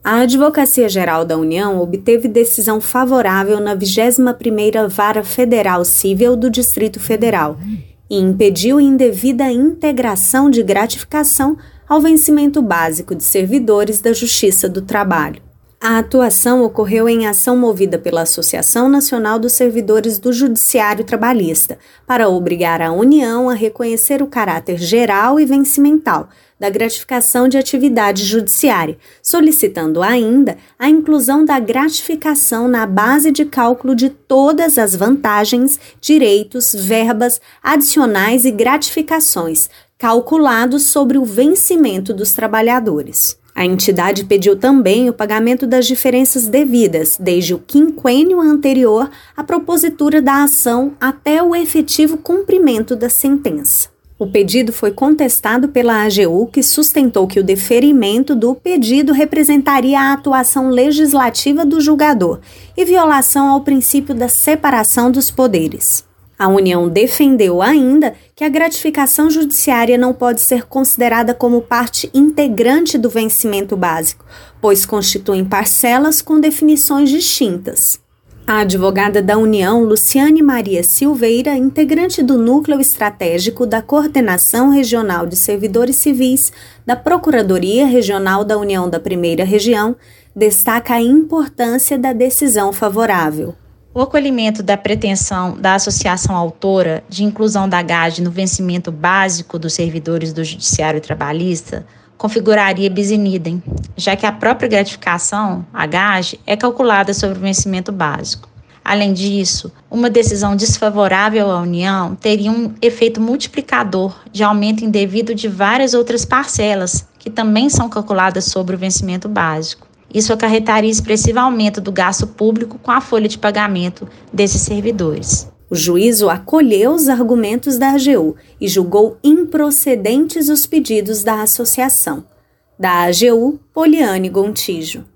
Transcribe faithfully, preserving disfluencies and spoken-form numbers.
A Advocacia Geral da União obteve decisão favorável na vigésima primeira Vara Federal Civil do Distrito Federal e impediu indevida integração de gratificação ao vencimento básico de servidores da Justiça do Trabalho. A atuação ocorreu em ação movida pela Associação Nacional dos Servidores do Judiciário Trabalhista, para obrigar a União a reconhecer o caráter geral e vencimental da gratificação de atividade judiciária, solicitando ainda a inclusão da gratificação na base de cálculo de todas as vantagens, direitos, verbas, adicionais e gratificações, calculados sobre o vencimento dos trabalhadores. A entidade pediu também o pagamento das diferenças devidas, desde o quinquênio anterior à propositura da ação até o efetivo cumprimento da sentença. O pedido foi contestado pela A G U, que sustentou que o deferimento do pedido representaria a atuação legislativa do julgador e violação ao princípio da separação dos poderes. A União defendeu ainda que a gratificação judiciária não pode ser considerada como parte integrante do vencimento básico, pois constituem parcelas com definições distintas. A advogada da União, Luciane Maria Silveira, integrante do Núcleo Estratégico da Coordenação Regional de Servidores Civis da Procuradoria Regional da União da Primeira Região, destaca a importância da decisão favorável. O acolhimento da pretensão da associação autora de inclusão da G A G no vencimento básico dos servidores do Judiciário Trabalhista configuraria bis in idem, já que a própria gratificação, a G A G, é calculada sobre o vencimento básico. Além disso, uma decisão desfavorável à União teria um efeito multiplicador de aumento indevido de várias outras parcelas, que também são calculadas sobre o vencimento básico. Isso acarretaria expressivo aumento do gasto público com a folha de pagamento desses servidores. O juízo acolheu os argumentos da A G U e julgou improcedentes os pedidos da associação. Da A G U, Poliane Gontijo.